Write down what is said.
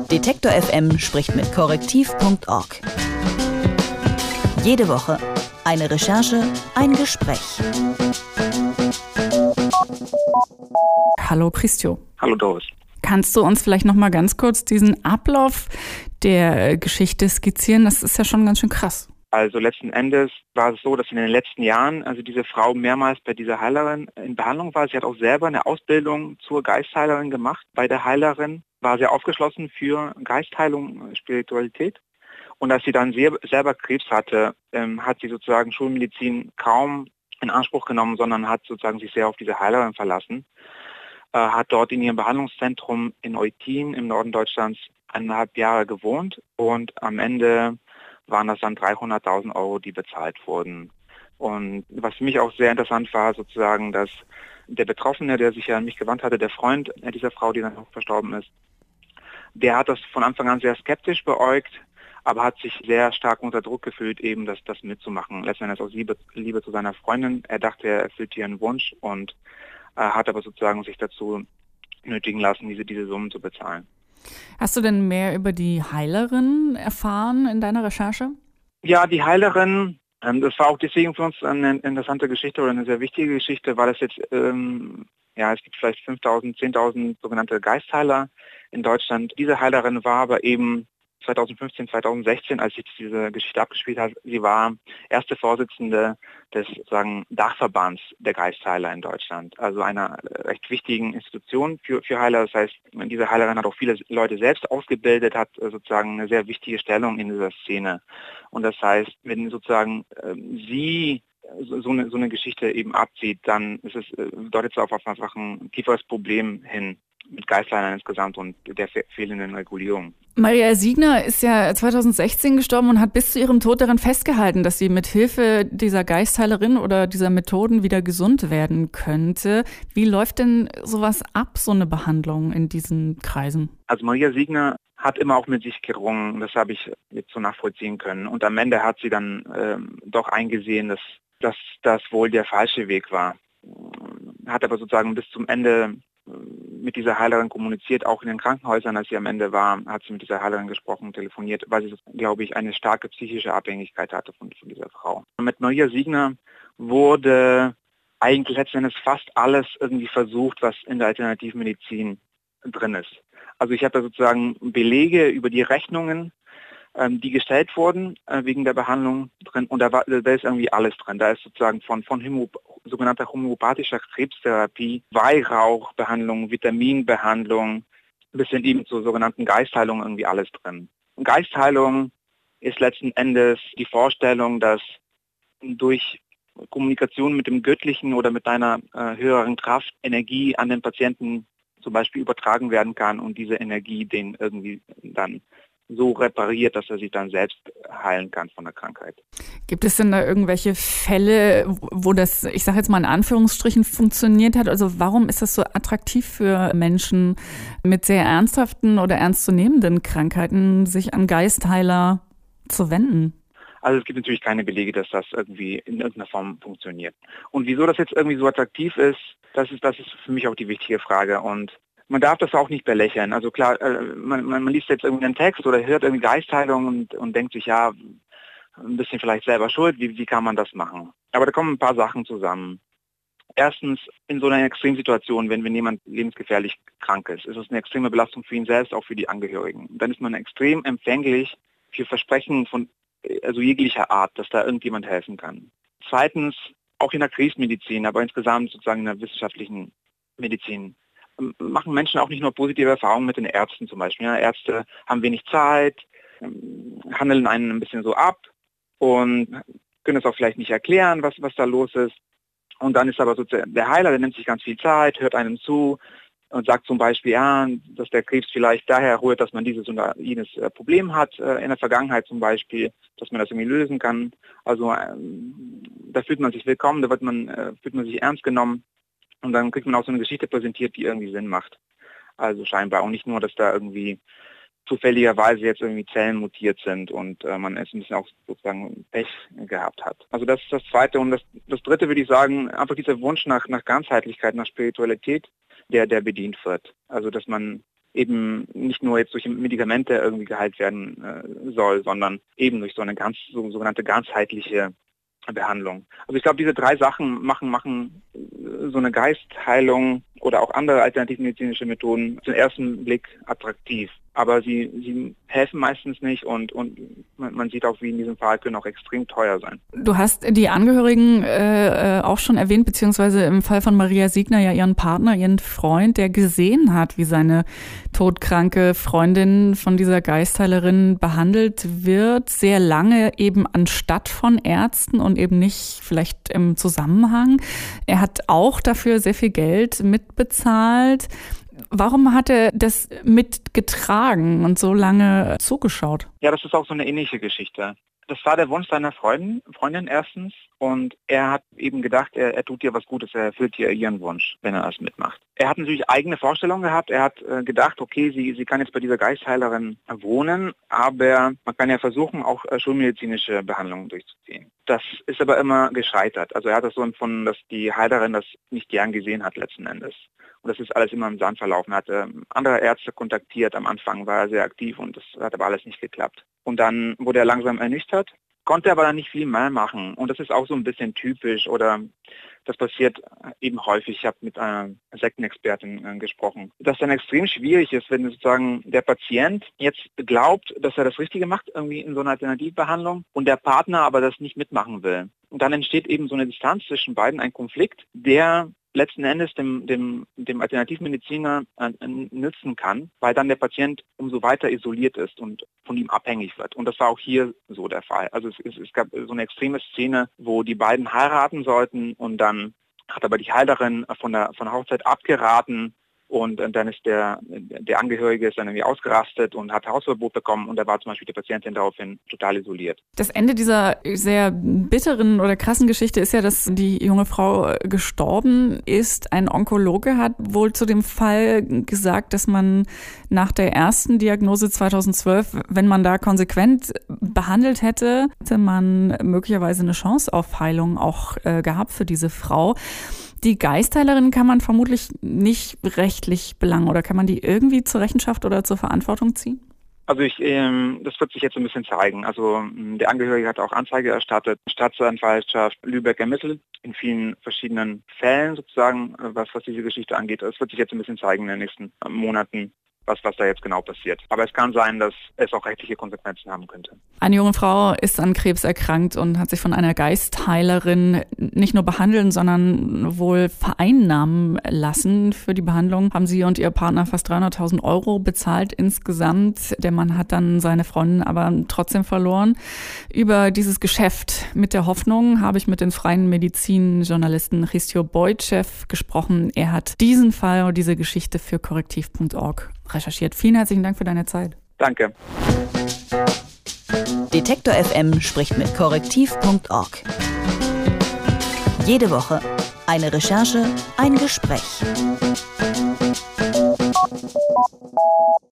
Detektor FM spricht mit Korrektiv.org. Jede Woche eine Recherche, ein Gespräch. Hallo Christo. Hallo Doris. Kannst du uns vielleicht noch mal ganz kurz diesen Ablauf der Geschichte skizzieren? Das ist ja schon ganz schön krass. Also letzten Endes war es so, dass in den letzten Jahren diese Frau mehrmals bei dieser Heilerin in Behandlung war. Sie hat auch selber eine Ausbildung zur Geistheilerin gemacht. Bei der Heilerin war sie aufgeschlossen für Geistheilung, Spiritualität. Und als sie dann selber Krebs hatte, hat sie sozusagen Schulmedizin kaum in Anspruch genommen, sondern hat sozusagen sich sehr auf diese Heilerin verlassen. Hat dort in ihrem Behandlungszentrum in Eutin im Norden Deutschlands 1,5 Jahre gewohnt und am Ende waren das dann 300.000 Euro, die bezahlt wurden. Und was für mich auch sehr interessant war, sozusagen, dass der Betroffene, der sich ja an mich gewandt hatte, der Freund dieser Frau, die dann auch verstorben ist, der hat das von Anfang an sehr skeptisch beäugt, aber hat sich sehr stark unter Druck gefühlt, eben das mitzumachen. Letztendlich aus Liebe zu seiner Freundin. Er dachte, er erfüllt ihren Wunsch und hat aber sozusagen sich dazu nötigen lassen, diese Summen zu bezahlen. Hast du denn mehr über die Heilerin erfahren in deiner Recherche? Ja, die Heilerin, das war auch deswegen für uns eine interessante Geschichte oder eine sehr wichtige Geschichte, weil es jetzt, es gibt vielleicht 5.000, 10.000 sogenannte Geistheiler in Deutschland. Diese Heilerin war aber eben 2015, 2016, als sich diese Geschichte abgespielt hat, sie war erste Vorsitzende des sozusagen Dachverbands der Geistheiler in Deutschland, also einer recht wichtigen Institution für Heiler. Das heißt, diese Heilerin hat auch viele Leute selbst ausgebildet, hat sozusagen eine sehr wichtige Stellung in dieser Szene. Und das heißt, wenn sozusagen sie so eine Geschichte eben abzieht, dann deutet es auf einfach ein tieferes Problem hin mit Geistheilern insgesamt und der fehlenden Regulierung. Maria Siegner ist ja 2016 gestorben und hat bis zu ihrem Tod daran festgehalten, dass sie mit Hilfe dieser Geistheilerin oder dieser Methoden wieder gesund werden könnte. Wie läuft denn sowas ab, so eine Behandlung in diesen Kreisen? Also Maria Siegner hat immer auch mit sich gerungen, das habe ich jetzt so nachvollziehen können. Und am Ende hat sie dann doch eingesehen, dass das wohl der falsche Weg war. Hat aber sozusagen bis zum Ende mit dieser Heilerin kommuniziert, auch in den Krankenhäusern, als sie am Ende war, hat sie mit dieser Heilerin gesprochen, telefoniert, weil sie, glaube ich, eine starke psychische Abhängigkeit hatte von dieser Frau. Und mit Maria Siegner wurde eigentlich letztendlich fast alles irgendwie versucht, was in der Alternativmedizin drin ist. Also ich habe da sozusagen Belege über die Rechnungen, die gestellt wurden wegen der Behandlung drin, und da ist irgendwie alles drin. Da ist sozusagen von sogenannter homöopathischer Krebstherapie, Weihrauchbehandlung, Vitaminbehandlung bis hin eben zur sogenannten Geistheilung irgendwie alles drin. Und Geistheilung ist letzten Endes die Vorstellung, dass durch Kommunikation mit dem Göttlichen oder mit einer höheren Kraft Energie an den Patienten zum Beispiel übertragen werden kann und diese Energie den irgendwie dann so repariert, dass er sich dann selbst heilen kann von der Krankheit. Gibt es denn da irgendwelche Fälle, wo das, ich sage jetzt mal in Anführungsstrichen, funktioniert hat? Also warum ist das so attraktiv für Menschen mit sehr ernsthaften oder ernstzunehmenden Krankheiten, sich an Geistheiler zu wenden? Also es gibt natürlich keine Belege, dass das irgendwie in irgendeiner Form funktioniert. Und wieso das jetzt irgendwie so attraktiv ist, das ist für mich auch die wichtige Frage. Und man darf das auch nicht belächeln. Also klar, man liest jetzt irgendwie einen Text oder hört irgendwie Geistheilung und denkt sich, ja, ein bisschen vielleicht selber schuld, wie kann man das machen? Aber da kommen ein paar Sachen zusammen. Erstens, in so einer Extremsituation, wenn jemand lebensgefährlich krank ist es eine extreme Belastung für ihn selbst, auch für die Angehörigen. Dann ist man extrem empfänglich für Versprechen von jeglicher Art, dass da irgendjemand helfen kann. Zweitens, auch in der Kriegsmedizin, aber insgesamt sozusagen in der wissenschaftlichen Medizin, machen Menschen auch nicht nur positive Erfahrungen mit den Ärzten zum Beispiel. Ja, Ärzte haben wenig Zeit, handeln einen ein bisschen so ab und können es auch vielleicht nicht erklären, was da los ist. Und dann ist aber sozusagen der Heiler, der nimmt sich ganz viel Zeit, hört einem zu und sagt zum Beispiel, ja, dass der Krebs vielleicht daher rührt, dass man dieses oder jenes Problem hat in der Vergangenheit zum Beispiel, dass man das irgendwie lösen kann. Also da fühlt man sich willkommen, da fühlt man sich ernst genommen. Und dann kriegt man auch so eine Geschichte präsentiert, die irgendwie Sinn macht. Also scheinbar. Und nicht nur, dass da irgendwie zufälligerweise jetzt irgendwie Zellen mutiert sind und man es ein bisschen auch sozusagen Pech gehabt hat. Also das ist das Zweite. Und das Dritte würde ich sagen, einfach dieser Wunsch nach Ganzheitlichkeit, nach Spiritualität, der bedient wird. Also dass man eben nicht nur jetzt durch Medikamente irgendwie geheilt werden soll, sondern eben durch so eine sogenannte ganzheitliche Behandlung. Also ich glaube, diese 3 Sachen machen so eine Geistheilung oder auch andere alternativmedizinische Methoden zum ersten Blick attraktiv. Aber sie helfen meistens nicht und man sieht auch, wie in diesem Fall, können auch extrem teuer sein. Du hast die Angehörigen auch schon erwähnt, beziehungsweise im Fall von Maria Siegner ja ihren Partner, ihren Freund, der gesehen hat, wie seine todkranke Freundin von dieser Geistheilerin behandelt wird, sehr lange eben anstatt von Ärzten und eben nicht vielleicht im Zusammenhang. Er hat auch dafür sehr viel Geld mitbezahlt. Warum hat er das mitgetragen und so lange zugeschaut? Ja, das ist auch so eine ähnliche Geschichte. Das war der Wunsch seiner Freundin erstens und er hat eben gedacht, er tut ihr was Gutes, er erfüllt ihr ihren Wunsch, wenn er das mitmacht. Er hat natürlich eigene Vorstellungen gehabt, er hat gedacht, okay, sie kann jetzt bei dieser Geistheilerin wohnen, aber man kann ja versuchen, auch schulmedizinische Behandlungen durchzuziehen. Das ist aber immer gescheitert. Also er hat das so empfunden, dass die Heilerin das nicht gern gesehen hat letzten Endes. Und das ist alles immer im Sand verlaufen. Er hatte andere Ärzte kontaktiert, am Anfang war er sehr aktiv und das hat aber alles nicht geklappt. Und dann wurde er langsam ernüchtert, konnte aber dann nicht viel mehr machen. Und das ist auch so ein bisschen typisch oder das passiert eben häufig. Ich habe mit einer Sektenexpertin gesprochen, dass dann extrem schwierig ist, wenn sozusagen der Patient jetzt glaubt, dass er das Richtige macht, irgendwie in so einer Alternativbehandlung und der Partner aber das nicht mitmachen will. Und dann entsteht eben so eine Distanz zwischen beiden, ein Konflikt, der letzten Endes dem Alternativmediziner nützen kann, weil dann der Patient umso weiter isoliert ist und von ihm abhängig wird. Und das war auch hier so der Fall. Also es gab so eine extreme Szene, wo die beiden heiraten sollten und dann hat aber die Heilerin von der Hochzeit abgeraten. Und dann ist der Angehörige ist dann irgendwie ausgerastet und hat Hausverbot bekommen und da war zum Beispiel die Patientin daraufhin total isoliert. Das Ende dieser sehr bitteren oder krassen Geschichte ist ja, dass die junge Frau gestorben ist. Ein Onkologe hat wohl zu dem Fall gesagt, dass man nach der ersten Diagnose 2012, wenn man da konsequent behandelt hätte man möglicherweise eine Chance auf Heilung auch gehabt für diese Frau. Die Geistheilerin kann man vermutlich nicht rechtlich belangen oder kann man die irgendwie zur Rechenschaft oder zur Verantwortung ziehen? Also das wird sich jetzt ein bisschen zeigen. Also der Angehörige hat auch Anzeige erstattet, Staatsanwaltschaft Lübeck ermittelt, in vielen verschiedenen Fällen sozusagen, was diese Geschichte angeht. Es wird sich jetzt ein bisschen zeigen in den nächsten Monaten, was da jetzt genau passiert. Aber es kann sein, dass es auch rechtliche Konsequenzen haben könnte. Eine junge Frau ist an Krebs erkrankt und hat sich von einer Geistheilerin nicht nur behandeln, sondern wohl vereinnahmen lassen. Für die Behandlung haben sie und ihr Partner fast 300.000 € bezahlt insgesamt. Der Mann hat dann seine Freundin aber trotzdem verloren. Über dieses Geschäft mit der Hoffnung habe ich mit dem freien Medizin-Journalisten Christo Bojcev gesprochen. Er hat diesen Fall und diese Geschichte für korrektiv.org recherchiert. Vielen herzlichen Dank für deine Zeit. Danke. Detektor FM spricht mit korrektiv.org. Jede Woche eine Recherche, ein Gespräch.